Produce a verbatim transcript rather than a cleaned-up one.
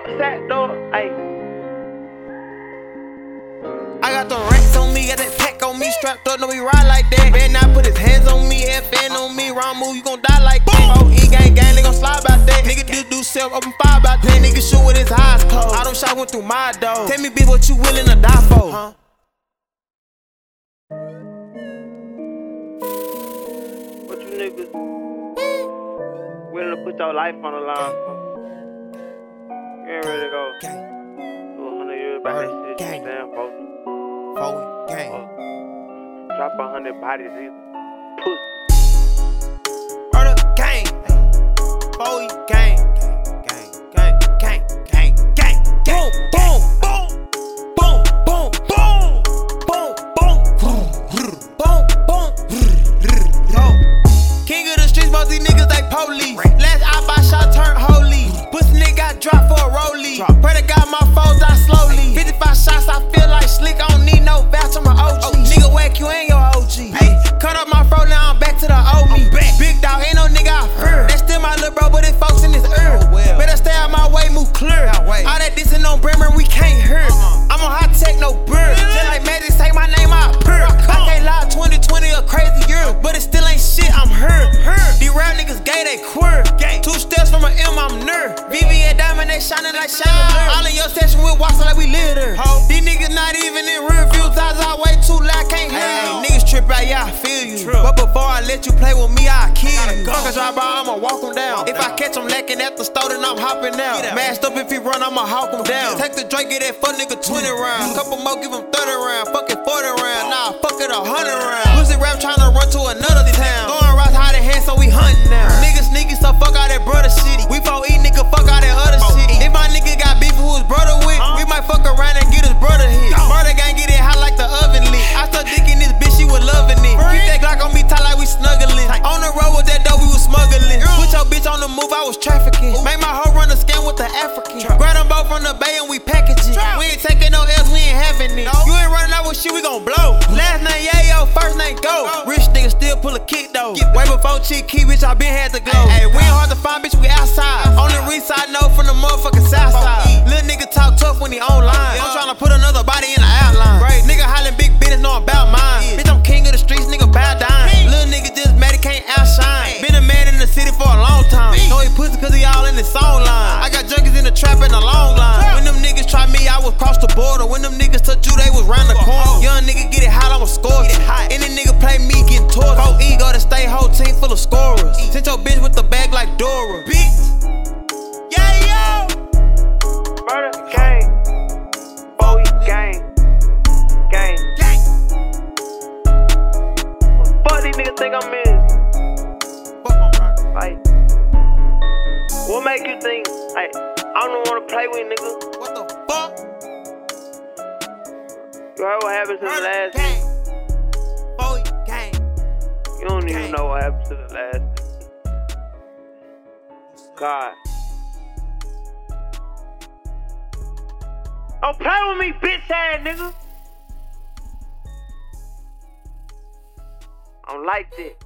Sat door, ayy. I got the racks on me, got that pack on me, strapped up, no we ride like that. Better not put his hands on me, F N on me, wrong move, you gon' die like that. Oh, E gang gang, they gon' slide about that. Nigga do do self, open fire about that. Nigga shoot with his eyes closed. All them shots went through my door. Tell me, bitch, what you willing to die for? Huh? What you niggas willing to put your life on the line for? You ain't ready to go. Gang. Do a hundred years about that shit, Gang. damn, folks. Forward, gang. Drop a hundred bodies either. Pussy. Murder, gang. Forward, gang. Gang, gang, gang, gang, gang, gang. Boom, boom, boom, boom, boom, boom, boom, boom, boom, boom. King of the streets, most these niggas they police. Last I buy shot turn holy. Pussy nigga got dropped for a rollie. Pray to God my foes die slowly. fifty-five shots, I feel like slick. I don't need no vouch, I'm an O G. Nigga whack you ain't your O G. Hey, cut up my fro, now I'm back to the old me. Big dog, ain't no nigga I fear. That's still my little bro, but it folks in his ear. Better stay out my way, move clear. All that dissing on Bremer, we can't hear. I'm on high tech, no bird. Just like Magic, say my name out pure. I can't lie, twenty twenty a crazy year, but it still ain't shit, I'm hurt. These rap niggas gay, they queer. Two steps from an M, I'm nerd. V V A diamond, they shining like chandelier. All in your session with Watson like we live there. These niggas not even in real view. Times I way too loud, can't hear you. Niggas trip out, yeah, I feel you. But before I let you play with me, I'll kill you. Fuck a drive by, I'ma walk him down. If I catch him lacking at the store, then I'm hopping out. Mashed up if he run, I'ma hawk him down. Take the Drake, get that fuck nigga twenty rounds. Couple more, give him thirty rounds. Fuck it forty rounds. Nah, fuck it a hundred rounds. Pussy rap tryna run to another town. Going right high the hand, so we hunting now. Niggas sneaky, so fuck all that brother shit. We four eat nigga, fuck all that other shit. If my nigga got beef who his brother with, we might fuck around and get his brother hit. Murder gang get it hot like the oven lit. I start dicking this bitch, she was loving it. Keep that Glock on me tight like we snuggling. On the road with that dough, we was smuggling. Put your bitch on the move, I was trafficking. Make my hoe run a scam with the African. Grab them both from the bay and we package it. We ain't taking no L's, we ain't having it. You ain't running out with shit, we gon' blow. Last name Yayo, first name Go. Rich nigga still pull a kick though. Way before Chick Key, bitch, I been had to go. Hey, we ain't hard to find, bitch, we outside. On the reach side, no, from the motherfucking south side. Little nigga talk tough when he online. I'm tryna put another body in the outline. Right, nigga hollering big business, know about mine. Bitch, I'm king of the streets, nigga bow down. Little nigga just mad, he can't outshine. Been a man in the city for a long time. Know he pussy cause he all in his song line. I got junkies in the trap in the long line. When them niggas try me, I was cross the border. When them niggas touch you, they was round the corner. Young nigga get it hot, I'ma score. Any nigga play me, getting tortured. Four E go to stay, whole team full of scorers. Sent your bitch with the bag like Dora. Bitch. Yeah, yo. Murder gang. Bowie gang. Gang. Gang. Fuck these niggas think I'm in. Like, what make you think, like, I don't wanna play with nigga? What the fuck? You heard what happened to the last gang. Bowie gang. You don't even Gang. know what happened to the last nigga. God. Don't play with me, bitch ass nigga. I don't like that.